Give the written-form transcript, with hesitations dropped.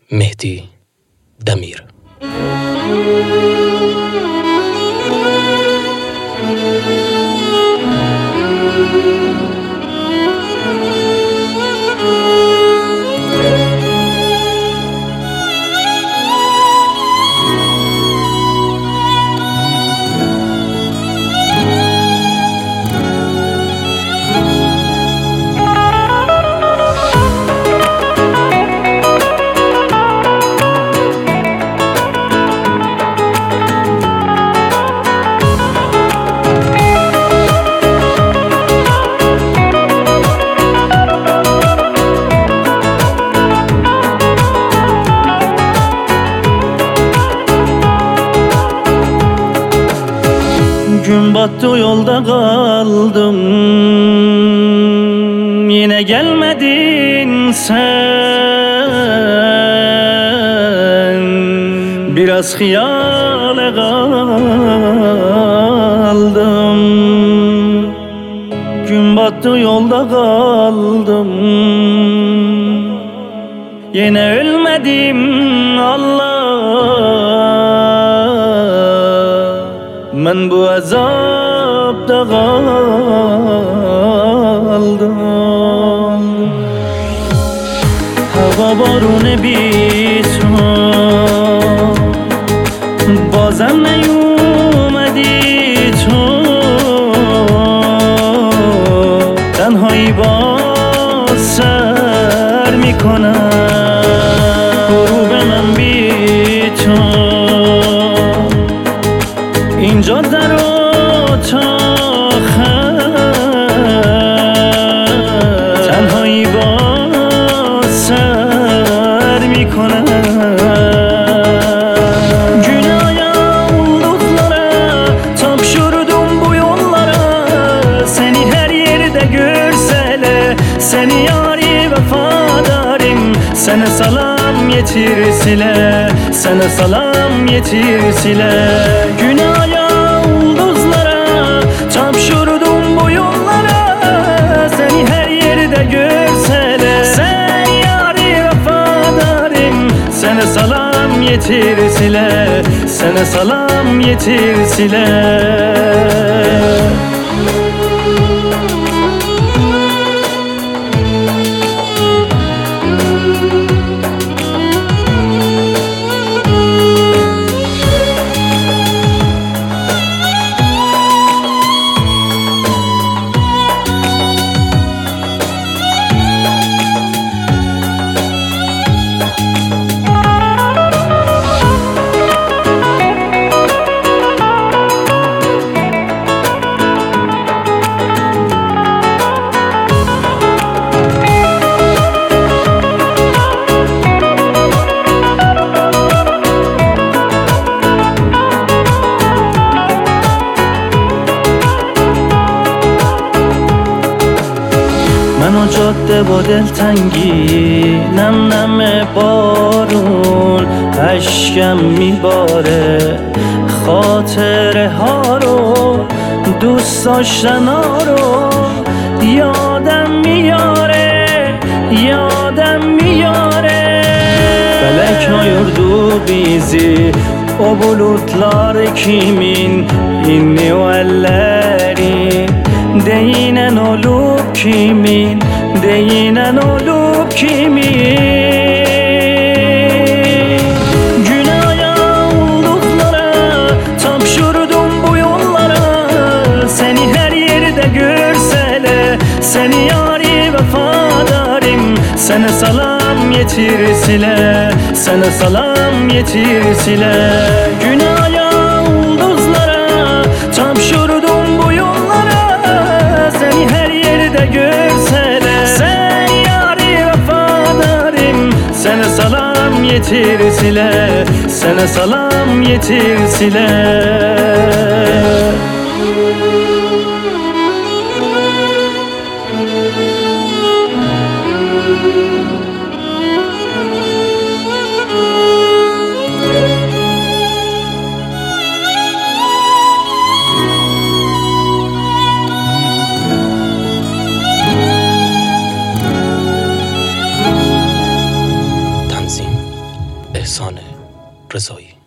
مهدی دمیر. Gün battı yolda kaldım, yine gelmedin sen. Biraz hayale kaldım. Gün battı yolda kaldım, yine ölmedim Allah. Ben bu azapta kaldım. Hava barune بیتو بازم نیومدی تو. تنهایی باز سر میکنم غروب من بی تو. اینجا در اتاق تنهایی باز سر میکنم. Günaya olduklara tapşırdım bu yollara. Seni her yerde görseler, seni yari vefadarım. Sana salam yetirsiler, sana salam yetirsiler. Günaya ulduzlara tapşırdım bu yollara. Seni her yerde görseler, sen yari vefadarım. Sana salam yetirsiler, sana salam yetirsiler. منو جاده با دلتنگی، نم نم بارون اشکم میباره. خاطره ها رو دوست داشتن ها رو یادم میاره، یادم میاره. Felek ayırdı bizi, o bulutlar kimin? İnni o elleri değinen olup kimin? Değinen olup kimin? Günaya olduklara tapşırdım bu yollara. Seni her yerde görseler, seni yari vefadarım. Sana salam yetirsiler, sana salam yetirsiler. Günaya ulduzlara tapşırdım bu yollara. Seni her yerde görseler, sen yari vefadarım. Sana salam yetirsiler, sana salam yetirsiler. احسان رضایی.